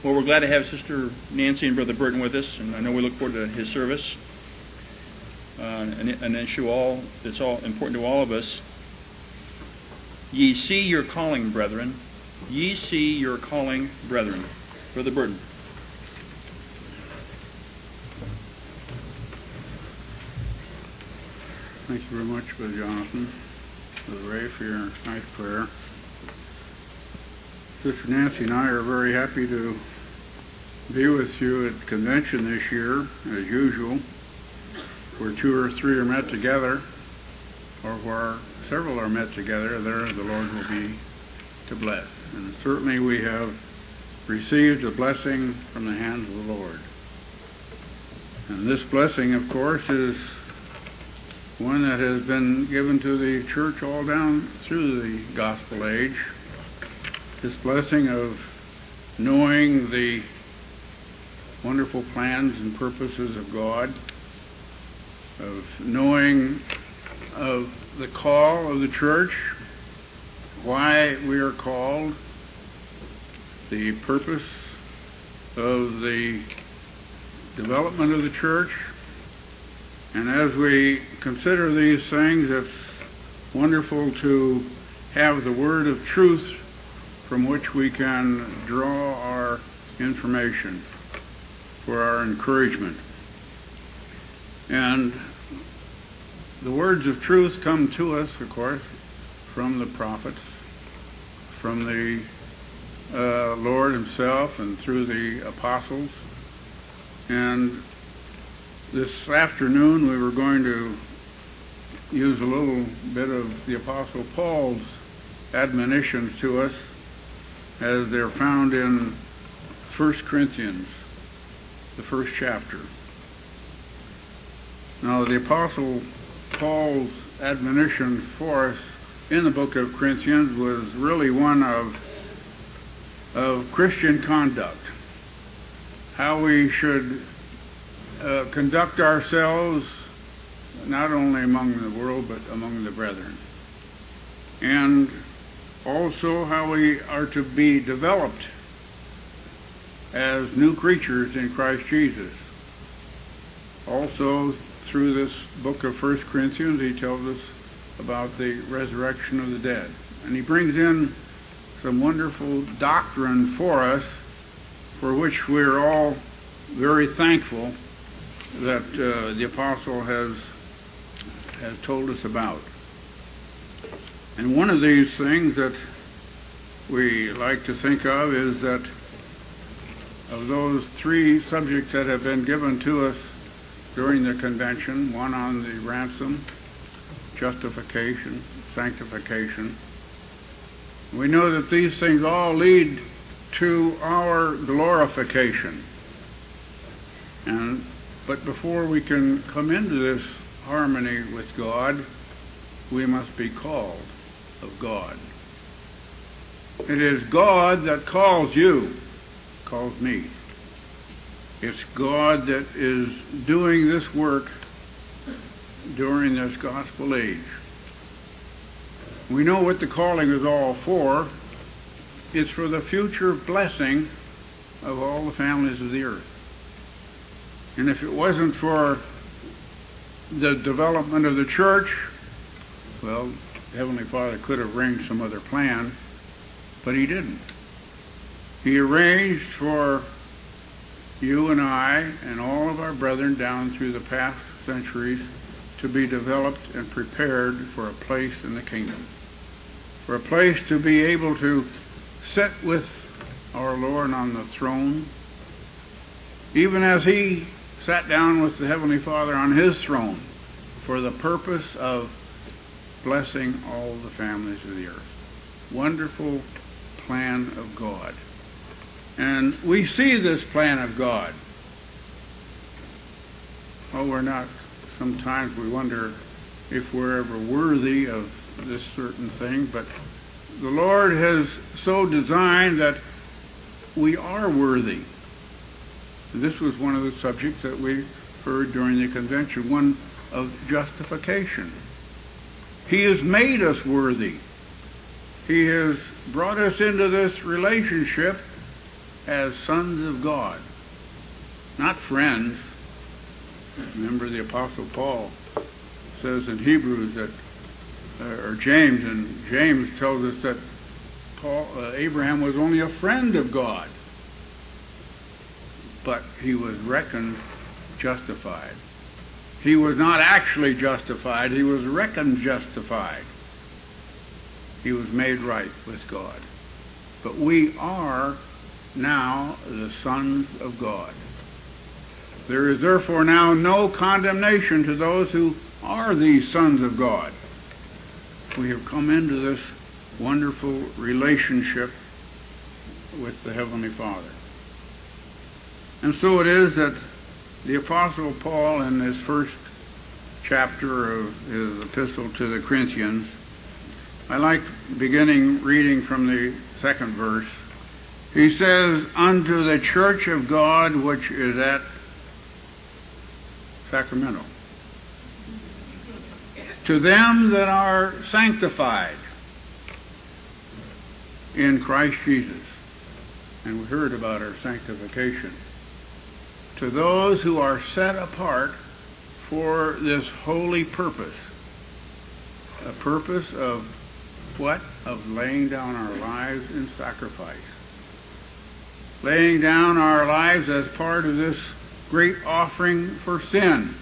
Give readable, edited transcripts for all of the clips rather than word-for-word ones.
Well, we're glad to have Sister Nancy and Brother Burton with us, and I know we look forward to his service. An issue that's all important to all of us. Ye see your calling, brethren. Ye see your calling, brethren. Brother Burton. Thank you very much, Brother Jonathan, Brother Ray, for your nice prayer. Sister Nancy and I are very happy to be with you at convention this year, as usual, where 2 or 3 are met together, or where several are met together. There the Lord will be to bless. And certainly we have received a blessing from the hands of the Lord. And this blessing, of course, is one that has been given to the church all down through the gospel age. This blessing of knowing the wonderful plans and purposes of God, of knowing of the call of the church, why we are called, the purpose of the development of the church. And as we consider these things, it's wonderful to have the word of truth from which we can draw our information for our encouragement. And the words of truth come to us, of course, from the prophets, from the Lord himself, and through the apostles. And this afternoon we were going to use a little bit of the Apostle Paul's admonitions to us as they're found in 1 Corinthians, the first chapter. Now, the Apostle Paul's admonition for us in the book of Corinthians was really one of Christian conduct, how we should conduct ourselves not only among the world but among the brethren, and also how we are to be developed as new creatures in Christ Jesus. Also, through this book of 1 Corinthians, he tells us about the resurrection of the dead. And he brings in some wonderful doctrine for us, for which we're all very thankful that the apostle has told us about. And one of these things that we like to think of is that of those 3 subjects that have been given to us during the convention, one on the ransom, justification, sanctification, we know that these things all lead to our glorification. But before we can come into this harmony with God, we must be called of God. It is God that calls you, calls me. It's God that is doing this work during this gospel age. We know what the calling is all for. It's for the future blessing of all the families of the earth. And if it wasn't for the development of the church, well, Heavenly Father could have arranged some other plan, but he didn't. He arranged for you and I and all of our brethren down through the past centuries to be developed and prepared for a place in the kingdom, for a place to be able to sit with our Lord on the throne, even as he sat down with the Heavenly Father on his throne for the purpose of blessing all the families of the earth. Wonderful plan of God. And we see this plan of God. Oh, we're not, sometimes we wonder if we're ever worthy of this certain thing, but the Lord has so designed that we are worthy. And this was one of the subjects that we heard during the convention, one of justification. He has made us worthy. He has brought us into this relationship as sons of God, not friends. Remember the Apostle Paul says in Hebrews that, or James, and James tells us that Abraham was only a friend of God, but he was reckoned justified. He was not actually justified, he was reckoned justified. He was made right with God. But we are now the sons of God. There is therefore now no condemnation to those who are these sons of God. We have come into this wonderful relationship with the Heavenly Father. And so it is that the Apostle Paul, in his first chapter of his epistle to the Corinthians, I like beginning reading from the second verse. He says, "Unto the church of God which is at Sacramento, to them that are sanctified in Christ Jesus." And we heard about our sanctification. To those who are set apart for this holy purpose. A purpose of what? Of laying down our lives in sacrifice. Laying down our lives as part of this great offering for sin.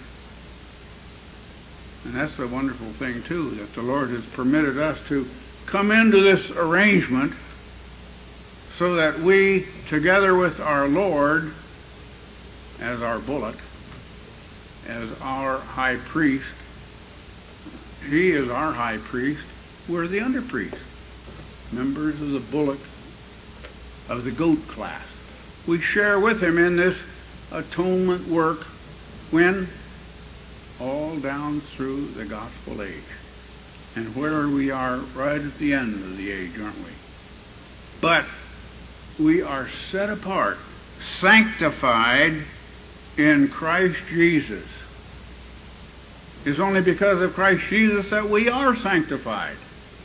And that's the wonderful thing, too, that the Lord has permitted us to come into this arrangement so that we, together with our Lord, as our bullock, as our high priest, he is our high priest, we're the under priest, members of the bullock, of the goat class. We share with him in this atonement work when all down through the gospel age. And where we are right at the end of the age, aren't we? But we are set apart, sanctified in Christ Jesus. It's only because of Christ Jesus that we are sanctified.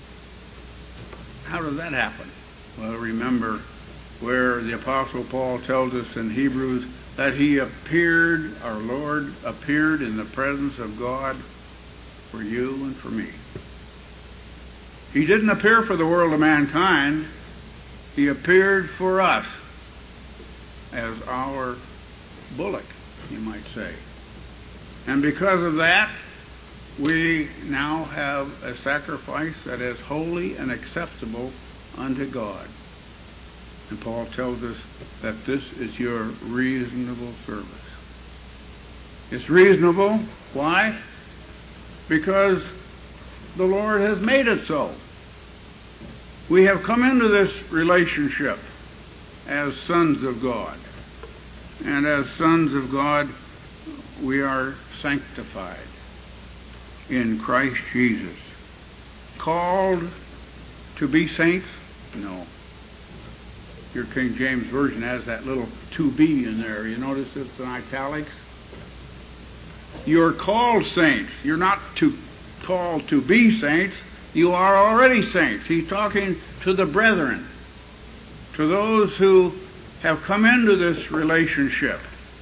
How does that happen? Well, remember where the Apostle Paul tells us in Hebrews that he appeared, our Lord appeared in the presence of God for you and for me. He didn't appear for the world of mankind. He appeared for us as our bullock, you might say. And because of that, we now have a sacrifice that is holy and acceptable unto God. And Paul tells us that this is your reasonable service. It's reasonable. Why? Because the Lord has made it so. We have come into this relationship as sons of God. And as sons of God, we are sanctified in Christ Jesus. Called to be saints? No. Your King James Version has that little to be in there. You notice it's in italics? You're called saints. You're not called to be saints. You are already saints. He's talking to the brethren, to those who have come into this relationship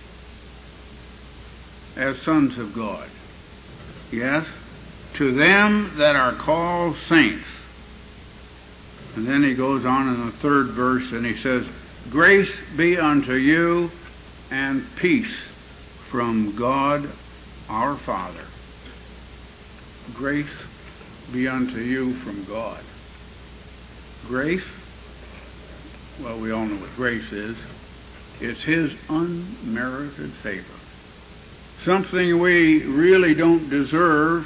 as sons of God. Yes? To them that are called saints. And then he goes on in the third verse and he says, "Grace be unto you and peace from God our Father." Grace be unto you from God. Grace, well, we all know what grace is. It's his unmerited favor. Something we really don't deserve.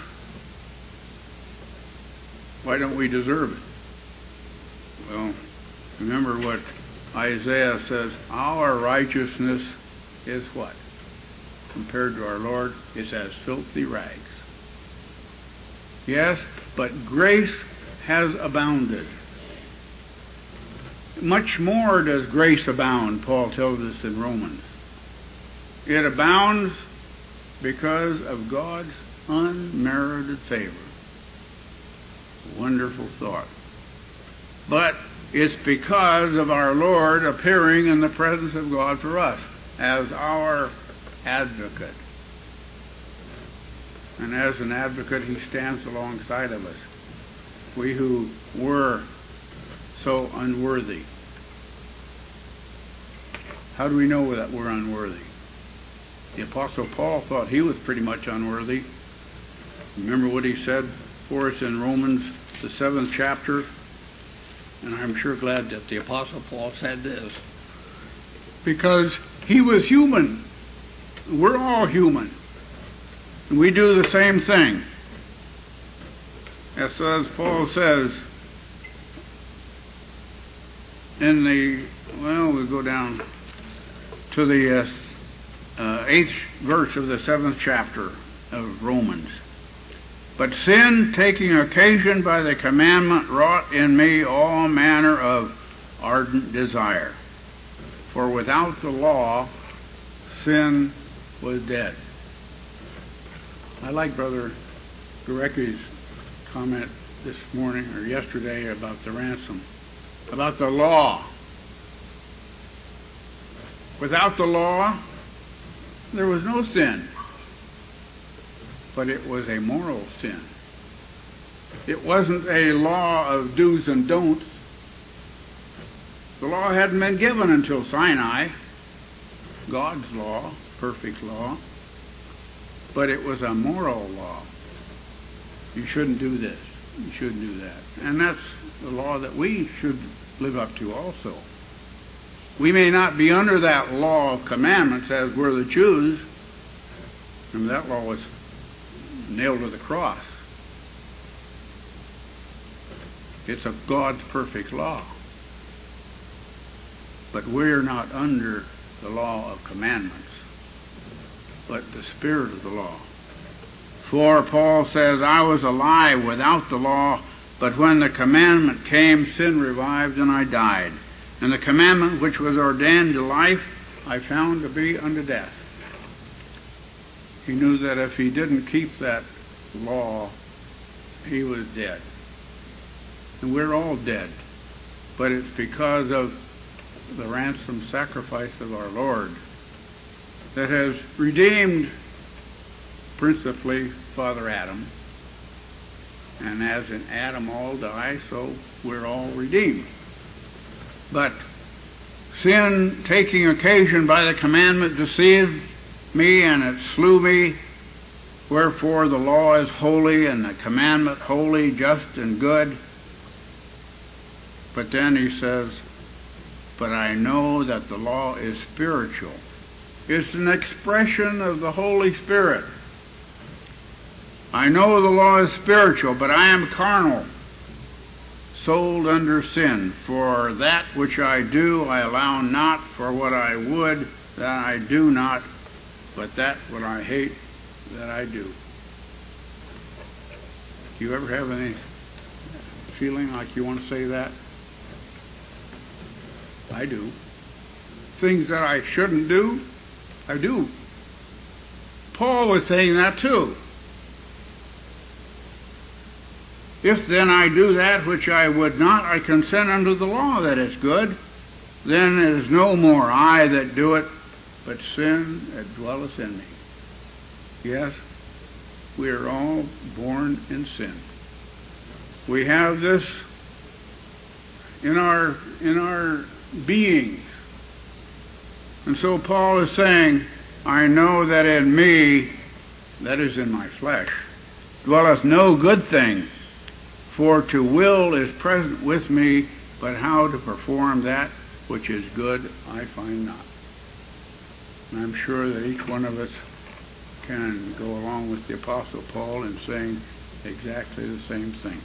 Why don't we deserve it? Well, remember what Isaiah says, our righteousness is what? Compared to our Lord, it's as filthy rags. Yes, but grace has abounded. Much more does grace abound, Paul tells us in Romans. It abounds because of God's unmerited favor. Wonderful thought. But It's because of our Lord appearing in the presence of God for us as our advocate. And as an advocate, he stands alongside of us. We who were so unworthy. How do we know that we're unworthy? The Apostle Paul thought he was pretty much unworthy. Remember what he said for us in Romans, the 7th chapter? And I'm sure glad that the Apostle Paul said this. Because he was human. We're all human. And we do the same thing. As Paul says in we go down to the 8th verse of the 7th chapter of Romans. But sin, taking occasion by the commandment, wrought in me all manner of ardent desire. For without the law, sin was dead. I like Brother Gurecki's comment this morning or yesterday about the ransom, about the law. Without the law, there was no sin. But it was a moral sin. It wasn't a law of do's and don'ts. The law hadn't been given until Sinai, God's law, perfect law. But it was a moral law. You shouldn't do this. You shouldn't do that. And that's the law that we should live up to also. We may not be under that law of commandments as were the Jews. And that law was nailed to the cross. It's of God's perfect law. But we're not under the law of commandments, but the spirit of the law. For Paul says, I was alive without the law, but when the commandment came, sin revived and I died. And the commandment which was ordained to life, I found to be unto death. He knew that if he didn't keep that law, he was dead. And we're all dead. But it's because of the ransom sacrifice of our Lord that has redeemed principally Father Adam. And as in Adam all die, so we're all redeemed. But sin, taking occasion by the commandment, deceived me, and it slew me. Wherefore the law is holy, and the commandment holy, just, and good. But then he says, but I know that the law is spiritual. It's an expression of the Holy Spirit. I know the law is spiritual, but I am carnal, sold under sin. For that which I do, I allow not. For what I would, that I do not. But that what I hate, that I do. Do you ever have any feeling like you want to say that? I do. Things that I shouldn't do, I do. Paul was saying that too. If then I do that which I would not, I consent unto the law that is good. Then it is no more I that do it, but sin that dwelleth in me. Yes, we are all born in sin. We have this in our beings. And so Paul is saying, I know that in me, that is in my flesh, dwelleth no good thing. For to will is present with me, but how to perform that which is good I find not. And I'm sure that each one of us can go along with the Apostle Paul in saying exactly the same thing.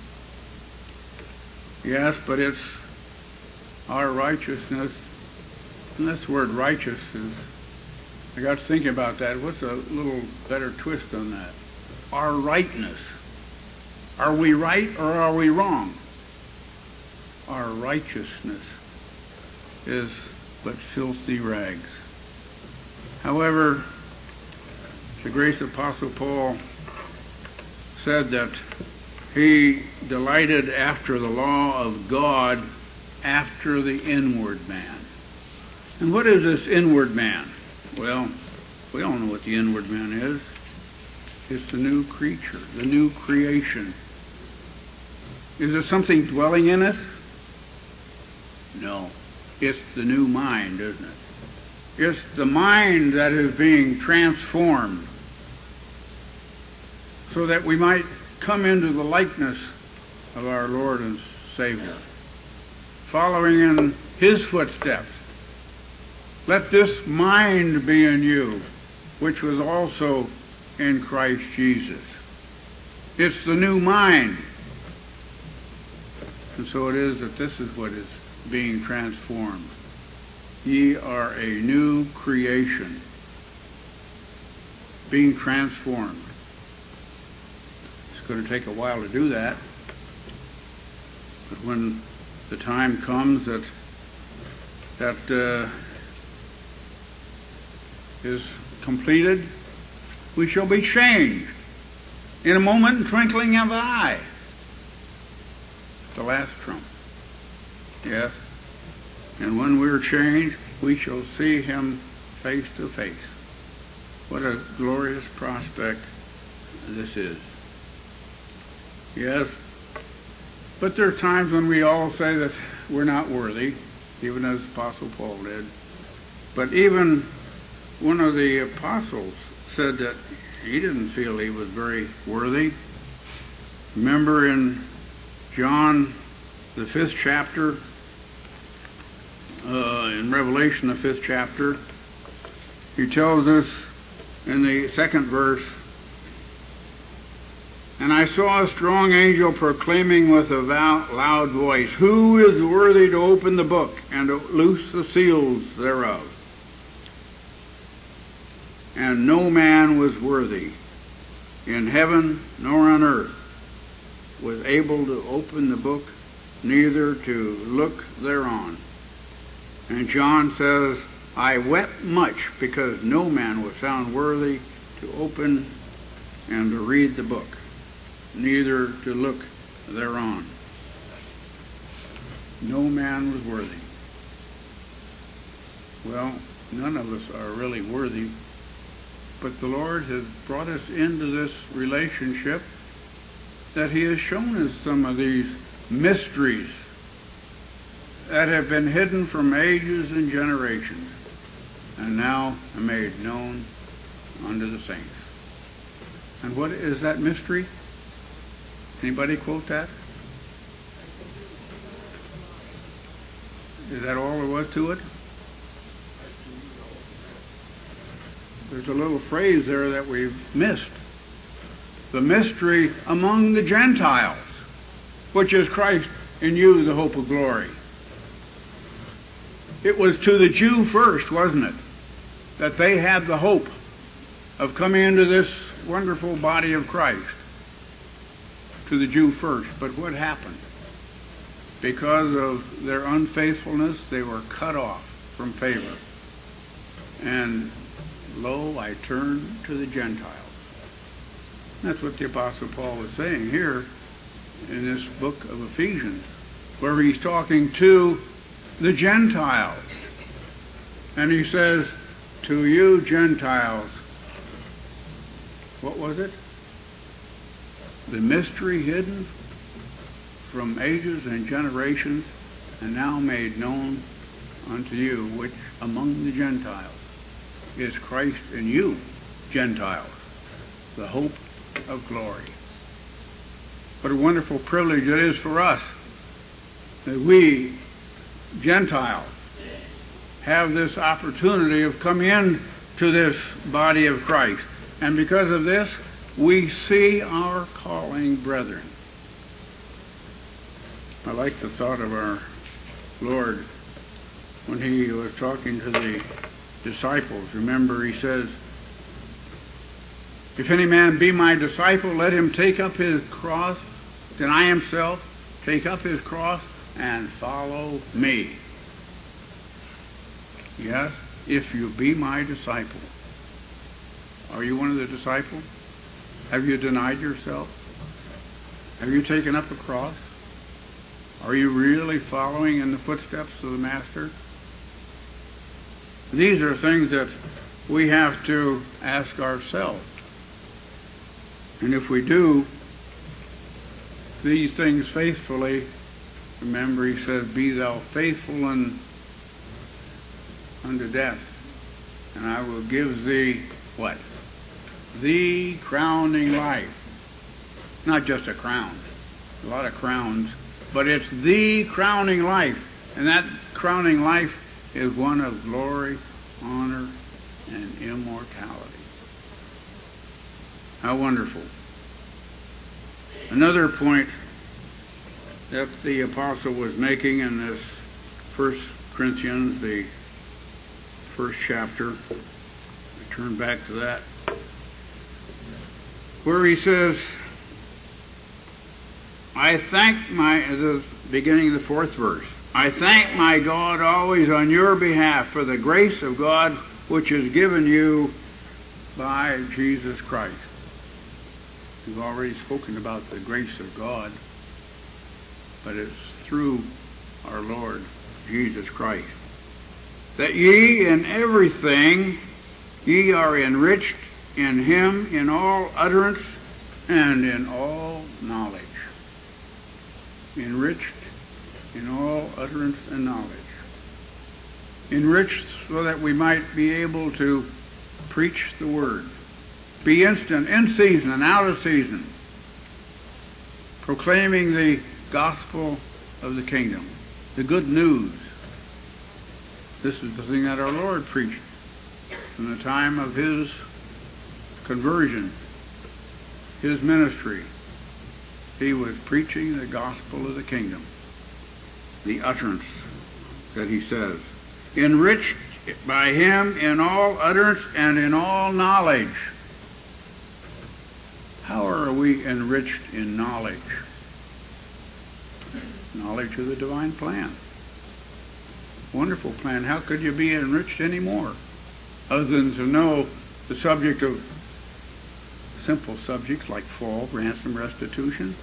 Yes, but it's our righteousness. And this word righteous is, I got to thinking about that. What's a little better twist on that? Our rightness. Are we right or are we wrong? Our righteousness is but filthy rags. However, the great Apostle Paul said that he delighted after the law of God after the inward man. And what is this inward man? Well, we all know what the inward man is. It's the new creature, the new creation. Is there something dwelling in us? No. It's the new mind, isn't it? It's the mind that is being transformed so that we might come into the likeness of our Lord and Savior, following in His footsteps. Let this mind be in you, which was also in Christ Jesus. It's the new mind. And so it is that this is what is being transformed. Ye are a new creation, being transformed. It's going to take a while to do that. But when the time comes that is completed, we shall be changed in a moment and twinkling of an eye. The last trump. Yes. And when we're changed, we shall see Him face to face. What a glorious prospect this is. Yes. But there are times when we all say that we're not worthy, even as Apostle Paul did. But even one of the apostles said that he didn't feel he was very worthy. Remember in John, the 5th chapter, in Revelation, the 5th chapter, he tells us in the 2nd verse, "And I saw a strong angel proclaiming with a loud voice, Who is worthy to open the book and to loose the seals thereof? And no man was worthy, in heaven nor on earth, was able to open the book, neither to look thereon. And John says, I wept much because no man was found worthy to open and to read the book, neither to look thereon." No man was worthy. Well, none of us are really worthy, but the Lord has brought us into this relationship that He has shown us some of these mysteries that have been hidden from ages and generations, and now are made known unto the saints. And what is that mystery? Anybody quote that? Is that all there was to it? There's a little phrase there that we've missed. The mystery among the Gentiles, which is Christ in you, the hope of glory. It was to the Jew first, wasn't it? That they had the hope of coming into this wonderful body of Christ. To the Jew first. But what happened? Because of their unfaithfulness, they were cut off from favor. And lo, I turn to the Gentiles. That's what the Apostle Paul was saying here in this book of Ephesians, where he's talking to the Gentiles. And he says, to you Gentiles, what was it? The mystery hidden from ages and generations, and now made known unto you, which among the Gentiles is Christ in you, Gentiles, the hope of glory. What a wonderful privilege it is for us that we, Gentiles, have this opportunity of coming in to this body of Christ. And because of this, we see our calling brethren. I like the thought of our Lord when He was talking to the disciples. Remember, He says, if any man be my disciple, let him take up his cross, deny himself, take up his cross, and follow me. Yes, if you be my disciple. Are you one of the disciples? Have you denied yourself? Have you taken up a cross? Are you really following in the footsteps of the Master? These are things that we have to ask ourselves. And if we do these things faithfully, remember he says, be thou faithful unto death, and I will give thee what? The crowning life. Not just a crown. A lot of crowns. But it's the crowning life. And that crowning life is one of glory, honor, and immortality. How wonderful. Another point that the apostle was making in this 1 Corinthians, the first chapter, I turn back to that, where he says, the beginning of the 4th verse, I thank my God always on your behalf for the grace of God which is given you by Jesus Christ. We've already spoken about the grace of God, but it's through our Lord Jesus Christ. That ye in everything, ye are enriched in him in all utterance and in all knowledge. Enriched in all utterance and knowledge. Enriched so that we might be able to preach the Word. Be instant, in season and out of season, proclaiming the gospel of the kingdom, the good news. This is the thing that our Lord preached from the time of his conversion, his ministry. He was preaching the gospel of the kingdom, the utterance that he says, enriched by him in all utterance and in all knowledge. How are we enriched in knowledge? Knowledge of the divine plan. Wonderful plan. How could you be enriched any more other than to know the subject of simple subjects like fall, ransom, restitution?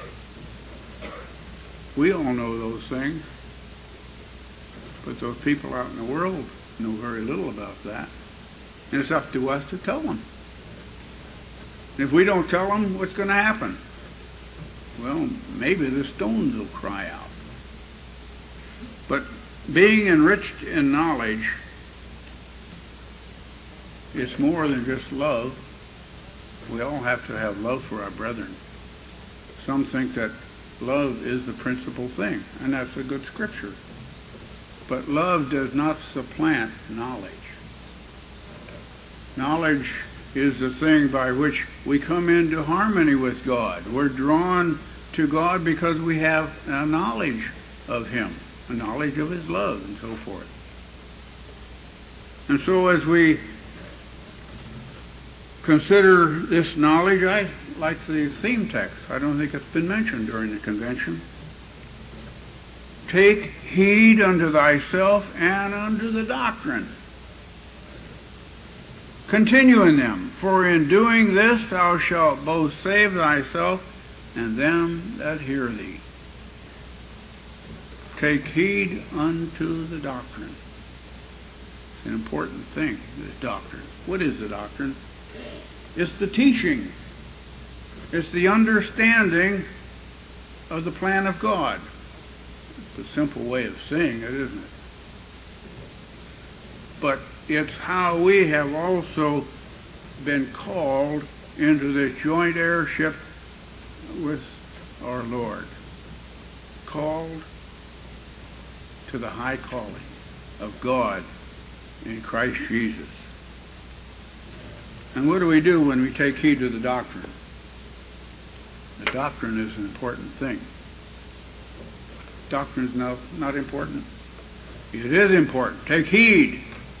We all know those things, but those people out in the world know very little about that. And it's up to us to tell them. If we don't tell them, what's going to happen? Well, maybe the stones will cry out. But being enriched in knowledge is more than just love. We all have to have love for our brethren. Some think that love is the principal thing, and that's a good scripture. But love does not supplant knowledge. Knowledge is the thing by which we come into harmony with God. We're drawn to God because we have a knowledge of him, a knowledge of his love, and so forth. And so as we consider this knowledge, I like the theme text. I don't think it's been mentioned during the convention. Take heed unto thyself and unto the doctrine. Continue in them, for in doing this thou shalt both save thyself and them that hear thee. Take heed unto the doctrine. It's an important thing, this doctrine. What is the doctrine? It's the teaching. It's the understanding of the plan of God. It's a simple way of saying it, isn't it? But it's how we have also been called into this joint heirship with our Lord. Called to the high calling of God in Christ Jesus. And what do we do when we take heed to the doctrine? The doctrine is an important thing. Doctrine is not important. It is important. Take heed.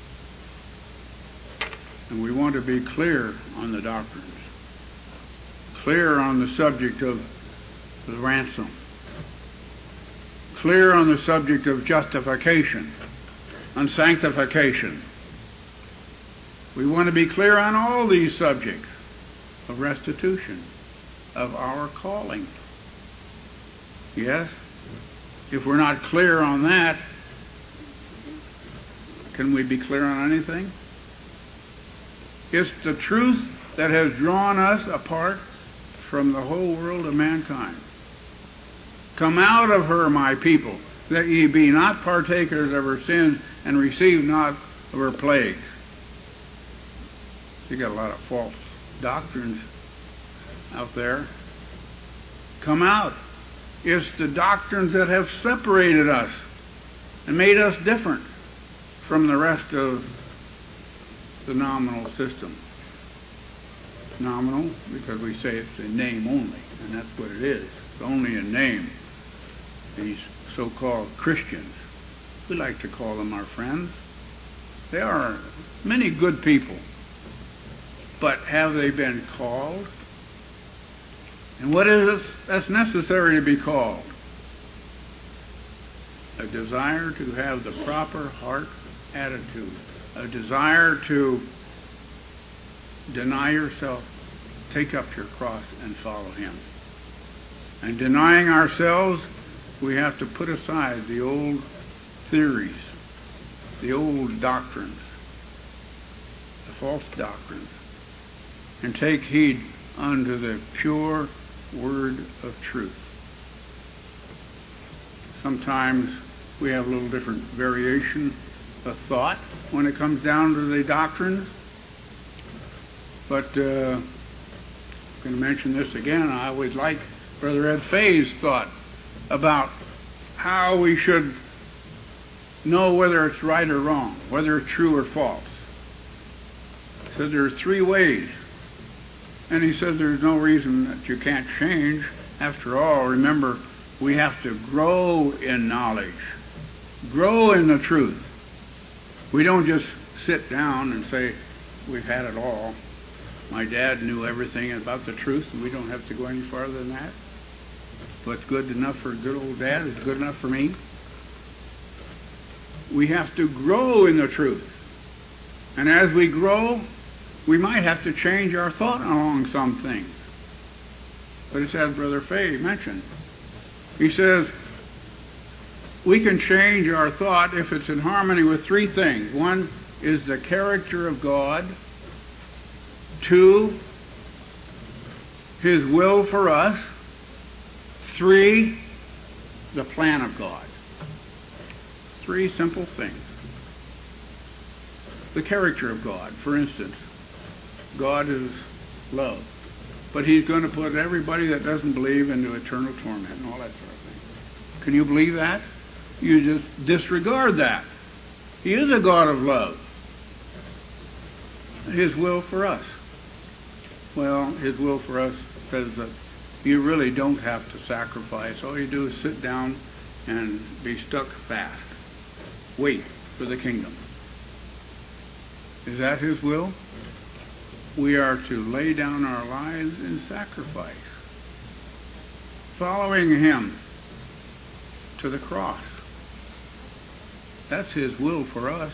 And we want to be clear on the doctrines. Clear on the subject of the ransom. Clear on the subject of justification and sanctification. We want to be clear on all these subjects of restitution, of our calling. Yes? If we're not clear on that, can we be clear on anything? It's the truth that has drawn us apart from the whole world of mankind. Come out of her, my people, that ye be not partakers of her sins, and receive not of her plagues. You got a lot of false doctrines out there. Come out. It's the doctrines that have separated us and made us different from the rest of the nominal system. Nominal because we say it's a name only, and that's what it is. It's only a name. These so-called Christians, we like to call them our friends. They are many good people, but have they been called? And what is it that's necessary to be called? A desire to have the proper heart attitude, a desire to deny yourself, take up your cross and follow Him. And denying ourselves, we have to put aside the old theories, the old doctrines, the false doctrines, and take heed unto the pure word of truth. Sometimes we have a little different variation of thought when it comes down to the doctrines. But I'm going to mention this again. I always like Brother Ed Fay's thought about how we should know whether it's right or wrong, whether it's true or false. He said there are three ways. And he says there's no reason that you can't change. After all, remember, we have to grow in knowledge, grow in the truth. We don't just sit down and say, we've had it all. My dad knew everything about the truth, and we don't have to go any farther than that. What's good enough for a good old dad is good enough for me. We have to grow in the truth. And as we grow, we might have to change our thought along some things. But it's as Brother Fay mentioned. He says, we can change our thought if it's in harmony with three things. One is the character of God. Two, His will for us. Three, the plan of God. Three simple things. The character of God, for instance. God is love. But He's going to put everybody that doesn't believe into eternal torment and all that sort of thing. Can you believe that? You just disregard that. He is a God of love. His will for us. Well, His will for us says that you really don't have to sacrifice. All you do is sit down and be stuck fast. Wait for the kingdom. Is that His will? We are to lay down our lives in sacrifice, following Him to the cross. That's His will for us.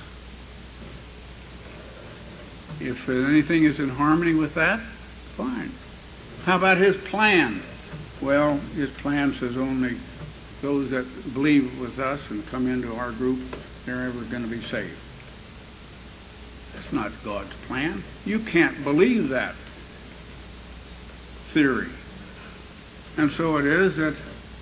If anything is in harmony with that, fine. How about His plan? Well, His plan says only those that believe with us and come into our group, they're ever going to be saved. That's not God's plan. You can't believe that theory. And so it is that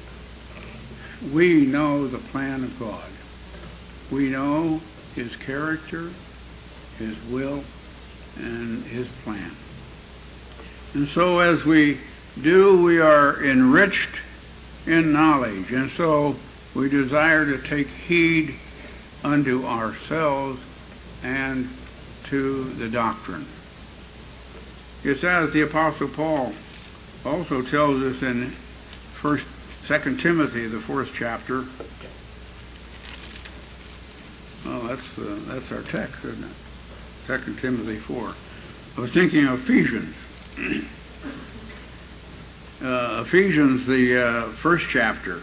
we know the plan of God. We know His character, His will, and His plan. And so as we do, we are enriched in knowledge. And so we desire to take heed unto ourselves and to the doctrine. It's as the Apostle Paul also tells us in 2 Timothy, the 4th chapter. Well, that's our text, isn't it? 2 Timothy 4. I was thinking of Ephesians. Ephesians, the 1st chapter.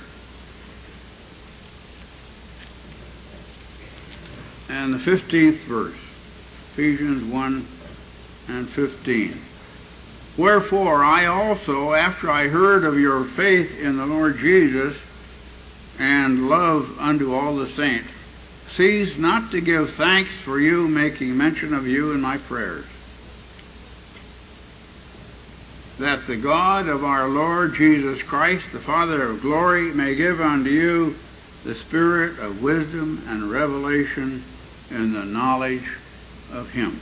And the 15th verse. Ephesians 1 and 15. Wherefore I also, after I heard of your faith in the Lord Jesus, and love unto all the saints, cease not to give thanks for you, making mention of you in my prayers, that the God of our Lord Jesus Christ, the Father of glory, may give unto you the spirit of wisdom and revelation in the knowledge of Him.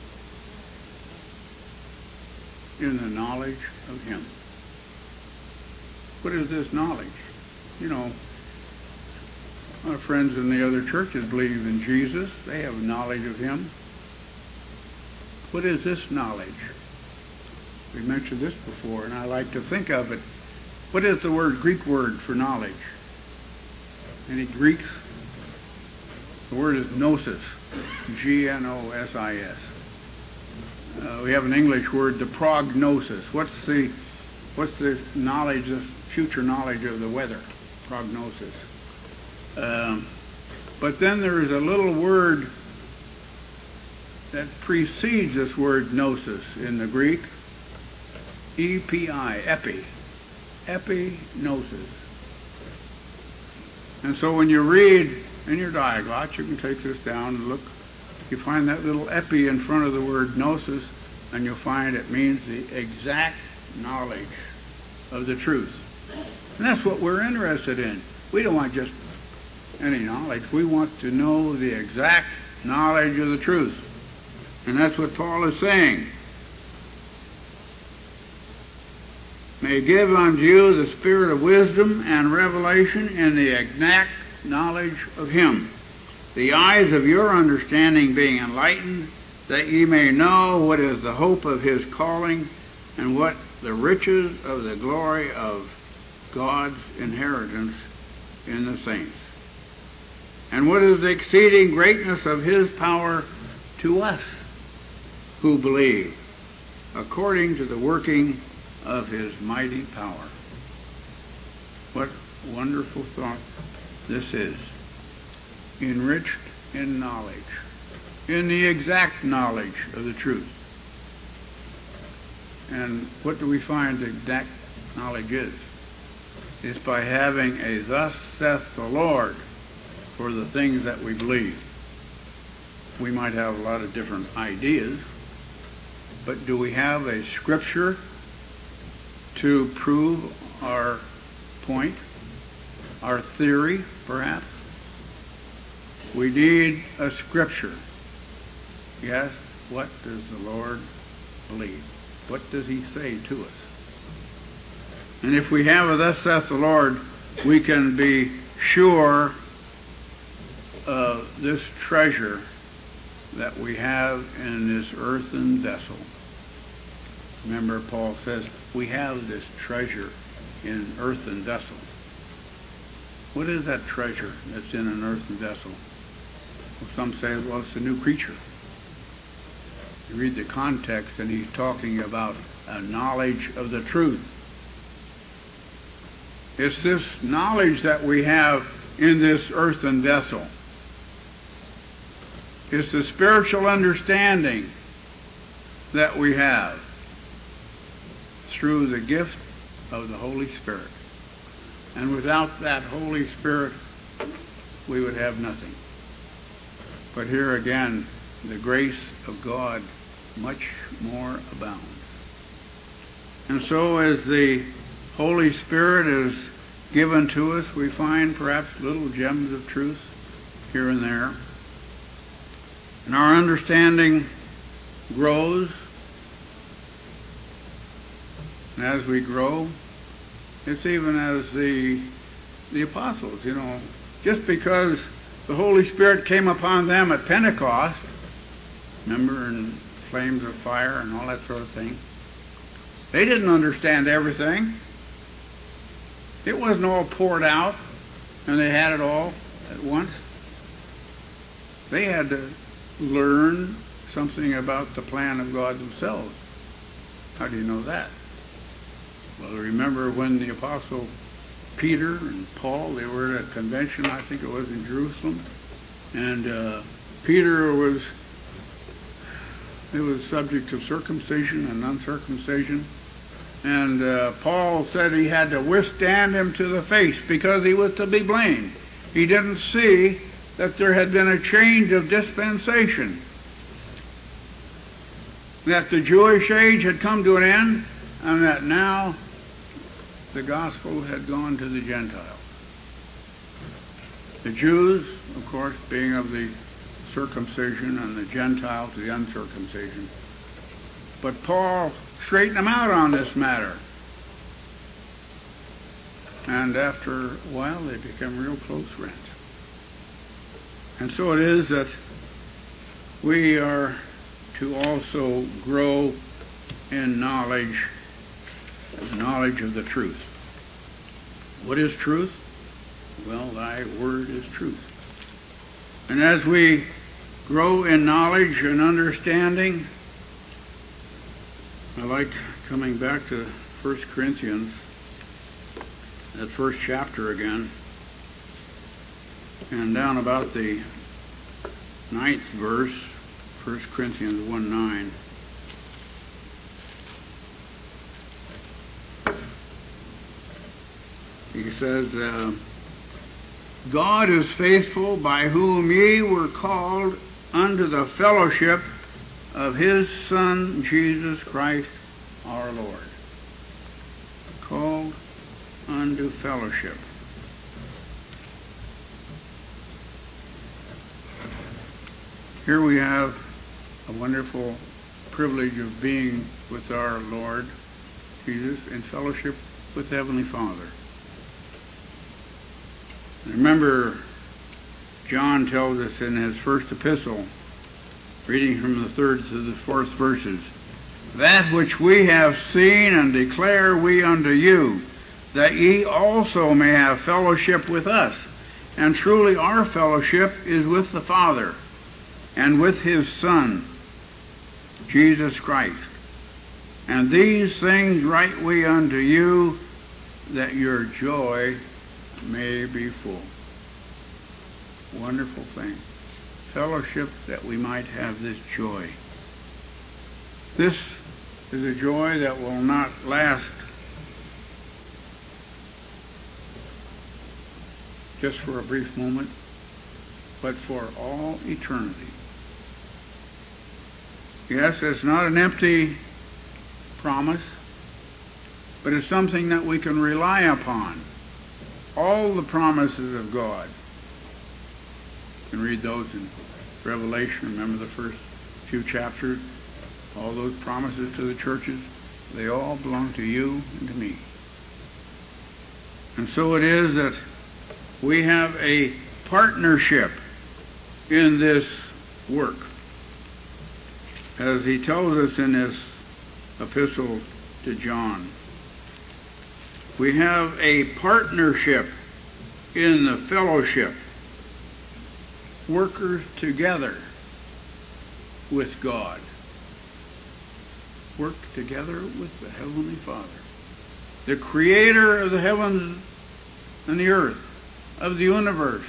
In the knowledge of Him. What is this knowledge? You know, our friends in the other churches believe in Jesus. They have knowledge of Him. What is this knowledge? We mentioned this before, and I like to think of it. What is the Greek word for knowledge? Any Greeks? The word is gnosis. Gnosis. We have an English word, the prognosis. What's the knowledge, the future knowledge of the weather? Prognosis. But then there is a little word that precedes this word gnosis in the Greek. E-P-I, epi. Epignosis. And so when you read in your diaglot, you can take this down and look. You find that little epi in front of the word gnosis, and you'll find it means the exact knowledge of the truth. And that's what we're interested in. We don't want just any knowledge. We want to know the exact knowledge of the truth. And that's what Paul is saying. May give unto you the spirit of wisdom and revelation in the exact knowledge of Him, the eyes of your understanding being enlightened, that ye may know what is the hope of His calling, and what the riches of the glory of God's inheritance in the saints, and what is the exceeding greatness of His power to us who believe, according to the working of His mighty power. What wonderful thought this is. Enriched in knowledge, in the exact knowledge of the truth. And what do we find the exact knowledge is? It's by having a thus saith the Lord for the things that we believe. We might have a lot of different ideas, but do we have a scripture to prove our point, our theory, perhaps? We need a scripture. Yes, what does the Lord believe? What does He say to us? And if we have a thus saith the Lord, we can be sure of this treasure that we have in this earthen vessel. Remember, Paul says, we have this treasure in earthen vessel. What is that treasure that's in an earthen vessel? Well, some say, well, it's a new creature. You read the context, and he's talking about a knowledge of the truth. It's this knowledge that we have in this earthen vessel. It's the spiritual understanding that we have through the gift of the Holy Spirit. And without that Holy Spirit, we would have nothing. But here again, the grace of God much more abounds. And so as the Holy Spirit is given to us, we find perhaps little gems of truth here and there. And our understanding grows. And as we grow, it's even as the apostles, just because the Holy Spirit came upon them at Pentecost, remember, in flames of fire and all that sort of thing, they didn't understand everything. It wasn't all poured out and they had it all at once. They had to learn something about the plan of God themselves. How do you know that? Well, remember when the Apostle Peter and Paul, they were at a convention, I think it was in Jerusalem, and Peter was subject of circumcision and uncircumcision, And Paul said he had to withstand him to the face because he was to be blamed. He didn't see that there had been a change of dispensation, that the Jewish age had come to an end, and that now the gospel had gone to the Gentiles. The Jews, of course, being of the circumcision, and the Gentiles the uncircumcision. But Paul straightened them out on this matter. And after a while, they became real close friends. And so it is that we are to also grow in knowledge, the knowledge of the truth. What is truth? Well, thy word is truth. And as we grow in knowledge and understanding, I like coming back to 1 Corinthians, that first chapter again, and down about the 9th verse, 1 Corinthians 1:9. He says, God is faithful, by whom ye were called unto the fellowship of His Son, Jesus Christ, our Lord. Called unto fellowship. Here we have a wonderful privilege of being with our Lord Jesus in fellowship with the Heavenly Father. Remember, John tells us in his first epistle, reading from the 3rd to the 4th verses, that which we have seen and declare we unto you, that ye also may have fellowship with us. And truly our fellowship is with the Father, and with His Son, Jesus Christ. And these things write we unto you, that your joy may be full. Wonderful thing. Fellowship, that we might have this joy. This is a joy that will not last just for a brief moment, but for all eternity. Yes, it's not an empty promise, but it's something that we can rely upon. All the promises of God. You can read those in Revelation. Remember the first few chapters? All those promises to the churches, they all belong to you and to me. And so it is that we have a partnership in this work. As he tells us in this epistle to John, we have a partnership in the fellowship, workers together with God. Work together with the Heavenly Father, the Creator of the heavens and the earth, of the universe.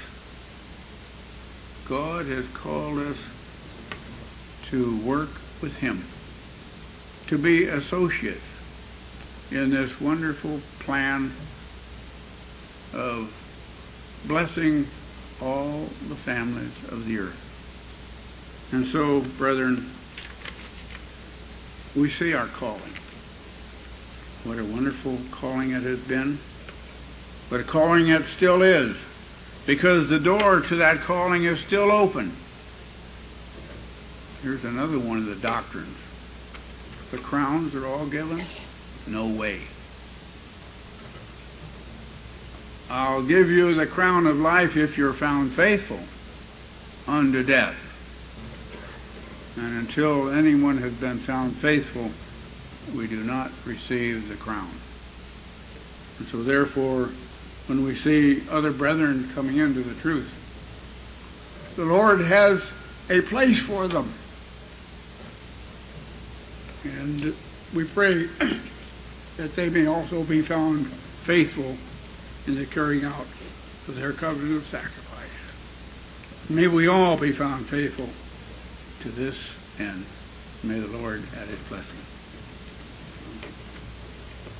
God has called us to work with Him, to be associates in this wonderful plan of blessing all the families of the earth. And so, brethren, we see our calling. What a wonderful calling it has been, but a calling it still is, because the door to that calling is still open. Here's another one of the doctrines. The crowns are all given? No way. I'll give you the crown of life if you're found faithful unto death. And until anyone has been found faithful, we do not receive the crown. And so therefore, when we see other brethren coming into the truth, the Lord has a place for them. And we pray that they may also be found faithful in the carrying out of their covenant of sacrifice. May we all be found faithful to this end. May the Lord add His blessing.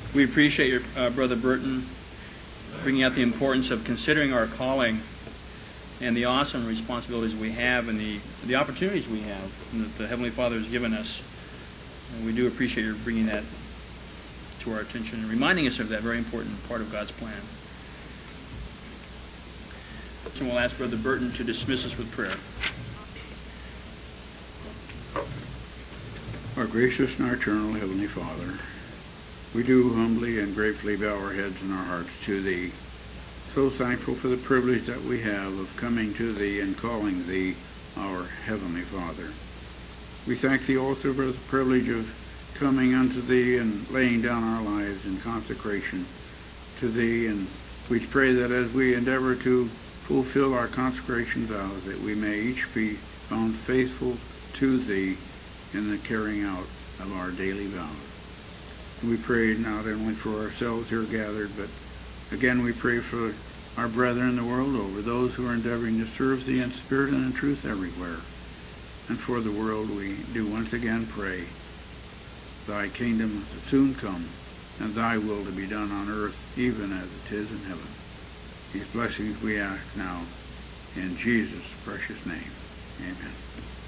We appreciate your Brother Burton bringing out the importance of considering our calling and the awesome responsibilities we have and the opportunities we have and that the Heavenly Father has given us. And we do appreciate your bringing that to our attention and reminding us of that very important part of God's plan. So we'll ask Brother Burton to dismiss us with prayer. Our gracious and our eternal Heavenly Father, we do humbly and gratefully bow our heads and our hearts to Thee, so thankful for the privilege that we have of coming to Thee and calling Thee our Heavenly Father. We thank Thee also for the privilege of coming unto Thee and laying down our lives in consecration to Thee, and we pray that as we endeavor to fulfill our consecration vows, that we may each be found faithful to Thee in the carrying out of our daily vows. We pray not only for ourselves here gathered, but again we pray for our brethren in the world over, those who are endeavoring to serve Thee in spirit and in truth everywhere. And for the world we do once again pray, Thy kingdom soon come, and Thy will to be done on earth even as it is in heaven. These blessings we ask now in Jesus' precious name. Amen.